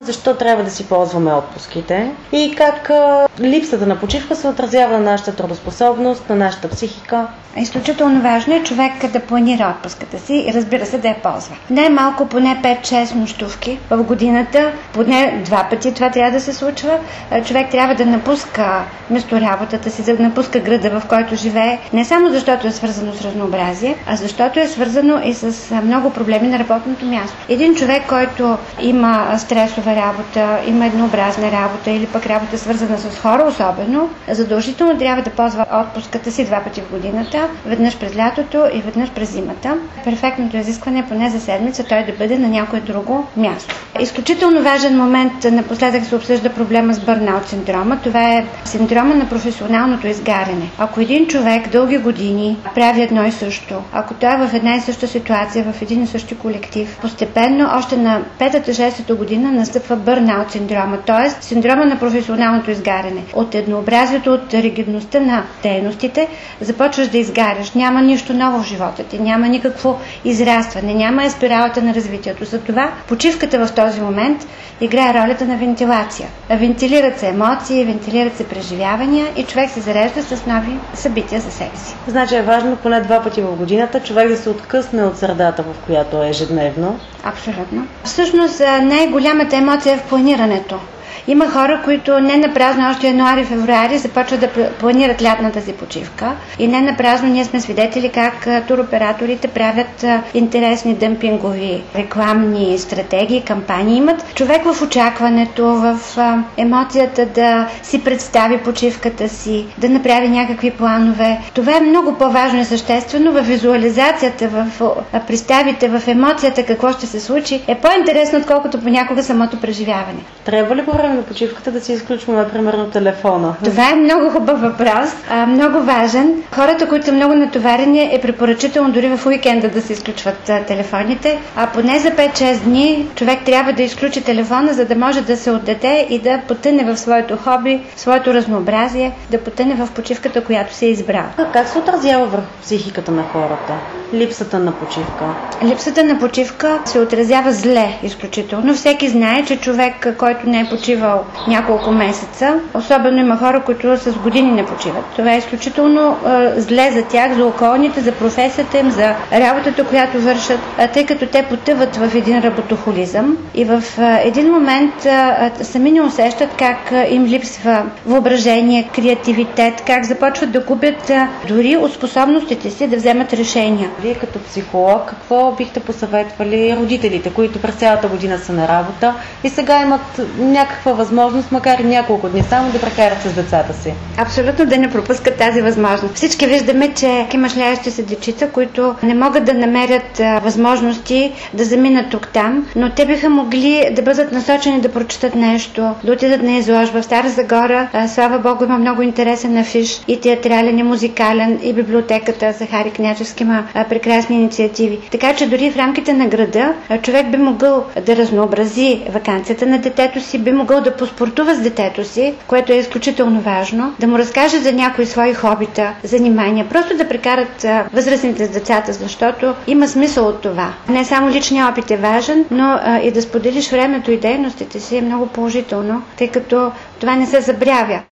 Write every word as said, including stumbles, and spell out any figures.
защо трябва да си ползваме отпуските и как а, липсата на почивка се отразява на нашата трудоспособност, на нашата психика. Изключително важно е човек да планира отпуската си и разбира се да я ползва. Най-малко поне пет-шест нощувки в годината, поне два пъти това трябва да се случва. Човек трябва да напуска место работата си, да напуска града, в който живее, не само защото е свързано с разнообразие, а защото е свързано и с много проблеми на работното място. Един човек, който има стресова работа, има еднообразна работа или пък работа свързана с хора особено, задължително трябва да ползва отпуската си два пъти в годината, веднъж през лятото и веднъж през зимата. Перфектното изискване е поне за седмица той да бъде на някое друго място. Изключително важен момент, напоследък се обсъжда проблема с бърнаут синдрома. Това е синдрома на професионалното изгаряне. Ако един човек дълги години прави едно и също, ако той е в една и съща ситуация, в един и същи колектив, постепенно още на петата-шестата година настъпва бърнаут синдрома, т.е. синдрома на професионалното изгаряне. От еднообразието, от ригидността на дейностите започваш да изгаряш. Няма нищо ново в живота ти, няма никакво израстване, няма е спиралата на развитието. Затова почивката в този момент играе ролята на вентилация. Вентилират се емоции, вентилират се преживявания и човек се зарежда с нови събития за себе си. Значи е важно поне два пъти в годината човек да се откъсне от средата, в която е ежедневно. Абсолютно. Всъщност най-голямата емоция е в планирането. Има хора, които не напразно още януари-февруари започват да планират лятната си почивка и не напразно ние сме свидетели как туроператорите правят интересни дъмпингови рекламни стратегии, кампании. Имат човек в очакването, в емоцията да си представи почивката си, да направи някакви планове. Това е много по-важно и съществено. В визуализацията, в представите, в емоцията какво ще се случи е по-интересно, отколкото понякога самото преживяване. Трябва ли по време на почивката да си изключваме, примерно, телефона? Това е много хубав въпрос, а, много важен. Хората, които са много натоварени, е препоръчително дори в уикенда да се изключват а, телефоните, а поне за пет-шест дни човек трябва да изключи телефона, за да може да се отдаде и да потъне в своето хоби, в своето разнообразие, да потъне в почивката, която се е избрал. Как се отразява върху психиката на хората? Липсата на почивка? Липсата на почивка се отразява зле, изключително. Всеки знае, че човек, който не е почивал няколко месеца, особено има хора, които с години не почиват. Това е изключително е, зле за тях, за околните, за професията им, за работата, която вършат, тъй като те потъват в един работохолизъм и в е, един момент е, сами не усещат как е, им липсва въображение, креативитет, как започват да губят е, дори от способностите си да вземат решения. Вие като психолог, какво бихте посъветвали родителите, които през цялата година са на работа и сега имат някаква възможност, макар и няколко дни само, да прекарат с децата си? Абсолютно да не пропускат тази възможност. Всички виждаме, че има шляещи се дечица, които не могат да намерят а, възможности да заминат тук-там, но те биха могли да бъдат насочени да прочитат нещо, да отидат на изложба. В Стара Загора, а, слава Богу, има много интересен афиш, и театрален, и музикален, и библиотеката Захари Княчевски има а, прекрасни инициативи. Така че дори в рамките на града а, човек би могъл да разнообрази ваканцията на детето си, би могъл да поспортува с детето си, което е изключително важно, да му разкаже за някои свои хобита, занимания, просто да прекарат а, възрастните с децата, защото има смисъл от това. Не само личният опит е важен, но а, и да споделиш времето и дейностите си е много положително, тъй като това не се забравя.